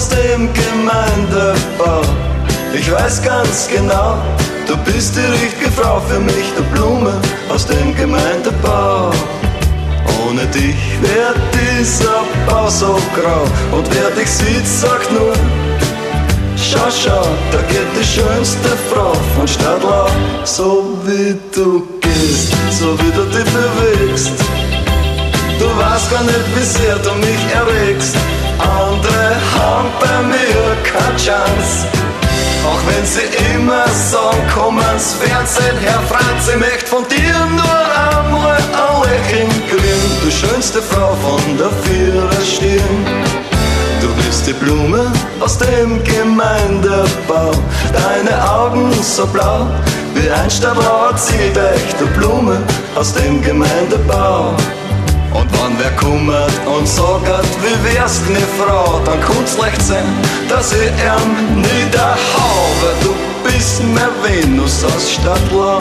aus dem Gemeindebau. Ich weiß ganz genau, du bist die richtige Frau für mich, du Blume aus dem Gemeindebau. Ohne dich wär dieser Bau so grau, und wer dich sieht, sagt nur: Schau, schau, da geht die schönste Frau von Stadlau. So wie du gehst, so wie du dich bewegst, du weißt gar nicht, wie sehr du mich erregst. Andere haben bei mir keine Chance, auch wenn sie immer sagen, komm ans Fernsehen, Herr Franz, ich möchte von dir nur einmal ein Lächeln kriegen. Du schönste Frau von der Viererstirn, du bist die Blume aus dem Gemeindebau. Deine Augen so blau wie ein Stadtlauer Ziedeich, du Blume aus dem Gemeindebau. Und wenn wer kummert und sagt, wie wär's, ne Frau, dann kann's leicht sein, dass ich ihn niederhau, weil du bist mehr Venus aus Stadtlau.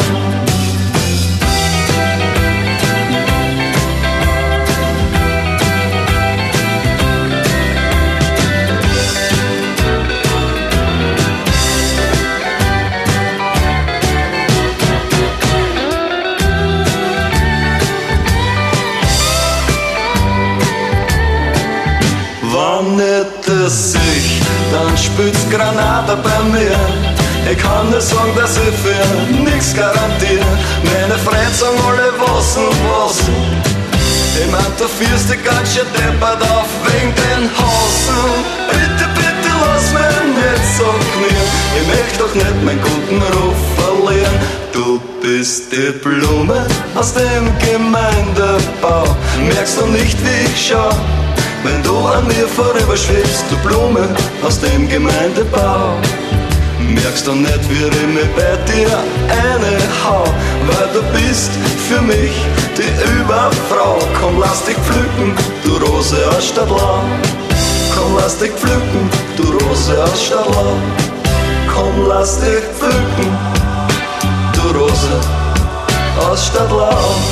Sich, dann spült's Granada bei mir. Ich kann nur sagen, dass ich für nix garantiere. Meine Freunde sagen alle was und was. Ich mein, du führst dich ganz schön deppert auf wegen den Hasen. Bitte, bitte lass mich nicht so knien. Ich möchte doch nicht meinen guten Ruf verlieren. Du bist die Blume aus dem Gemeindebau. Merkst du nicht, wie ich schau, wenn du an mir vorüberschwebst, du Blume aus dem Gemeindebau? Merkst du nicht, wie ich mich bei dir hau, weil du bist für mich die Überfrau. Komm, lass dich pflücken, du Rose aus Stadtlau. Komm, lass dich pflücken, du Rose aus Stadtlau. Komm, lass dich pflücken, du Rose aus Stadtlau.